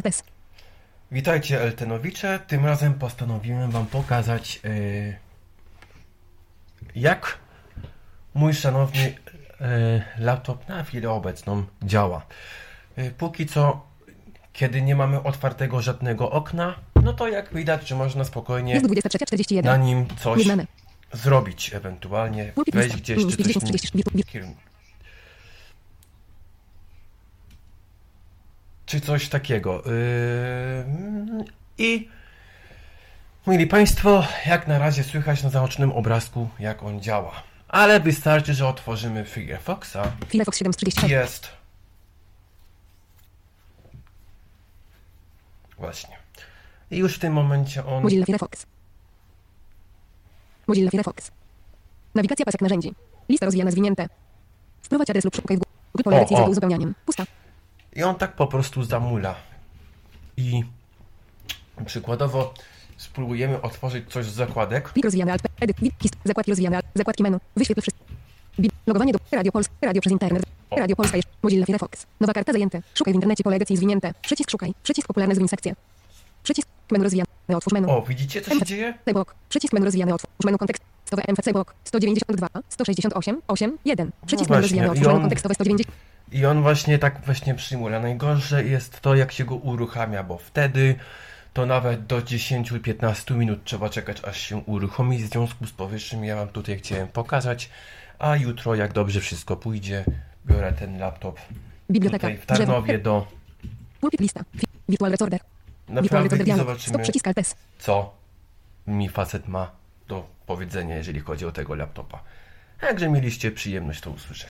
Altes. Witajcie Eltenowicze, tym razem postanowiłem wam pokazać jak mój szanowny laptop na chwilę obecną działa. Póki co, kiedy nie mamy otwartego żadnego okna, no to jak widać, że można spokojnie Jest 23:41. na nim coś Nieznane. zrobić, ewentualnie wejść gdzieś czy coś czy coś takiego. I mili Państwo, jak na razie słychać na zaocznym obrazku, jak on działa. Ale wystarczy, że otworzymy Firefoxa. Firefox 736. Jest. Właśnie. I już w tym momencie on... Mozilla Firefox. Mozilla Firefox. Nawigacja pasek narzędzi. Lista rozwijana zwinięte. Wprowadź adres lub szukaj w Google pole edycji z uzupełnianiem. Pusta. I on tak po prostu zamula. I przykładowo spróbujemy otworzyć coś z zakładek. Plik rozwijany alt, edit, hist, zakładki rozwijane, zakładki menu, wyświetl wszystko. Logowanie do Radio Polska, radio przez internet, Radio Polska, Mozilla Firefox. Nowa karta zajęte. Szukaj w internecie pole edycji zwinięte. Przycisk szukaj. Przycisk popularne zwin sekcje. Przycisk menu rozwijane, otwórz menu. O, widzicie co się dzieje? C-block. Przycisk menu rozwijane, otwórz menu kontekstowe MFC block 192, 168, 8, 1. Przycisk menu rozwijane, otwórz menu kontekstowe 190. I on właśnie tak właśnie przymula. Najgorsze jest to, jak się go uruchamia, bo wtedy to nawet do 10-15 minut trzeba czekać, aż się uruchomi. W związku z powyższym ja wam tutaj chciałem pokazać, a jutro, jak dobrze wszystko pójdzie, biorę ten laptop Biblioteka. tutaj w Tarnowie do... Pulpit lista. Virtual recorder. Naprawdę i zobaczymy, Stop przycisk Alt S. co mi facet ma do powiedzenia, jeżeli chodzi o tego laptopa. Jakże mieliście przyjemność to usłyszeć.